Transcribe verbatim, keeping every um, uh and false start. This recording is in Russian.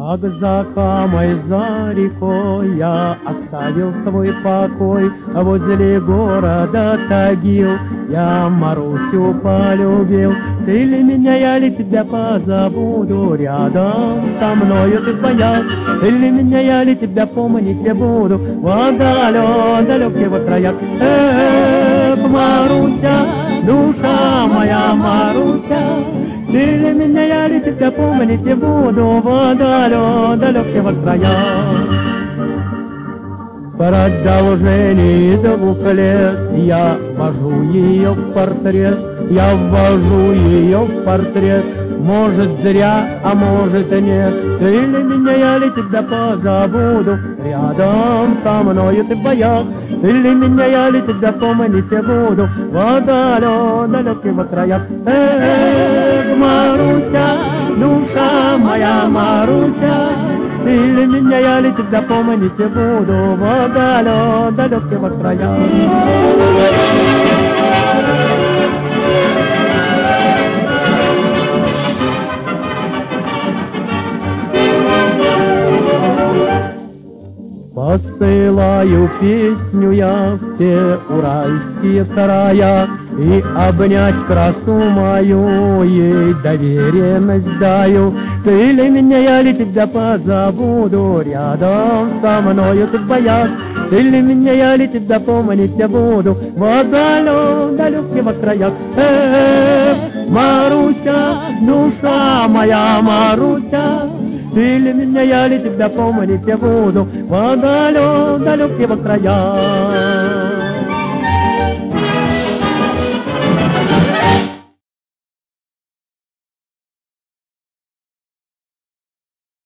Как за Камой, за рекой я оставил свой покой, а возле города Тагил я Марусю полюбил. Ты ли меня, я ли тебя позабуду, рядом со мною ты твоя. Ты ли меня, я ли тебя помнить не буду, в далёк, далёких краях. Эх, Маруся, душа моя Маруся, ты ли меня, я ли тебя помнить не буду, в далёк, далёких краях. Продолжение двух лет я ввожу ее в портрет, я ввожу ее в портрет. Может зря, а может нет. Ты ли меня, я ли тебя позабуду, рядом со мною ты в боях. Ты ли меня, я ли тебя помнить не буду, в далёк, далёких краях. Эх, Маруся, душа моя Маруся, ты ли меня, я ли тебя помнить не буду, в далёк, далёких краях. Посылаю песню я в все уральские края, и обнять красу мою ей доверенность даю. Ты ли меня, я ли тебя позабуду, рядом со мною ты в боях. Ты ли меня, я ли тебя помнить не буду, в далёк, далёких краях. Эх, Маруся, душа моя Маруся, ты ли меня, я ли тебя помнить не буду, в далёк, далёких краях.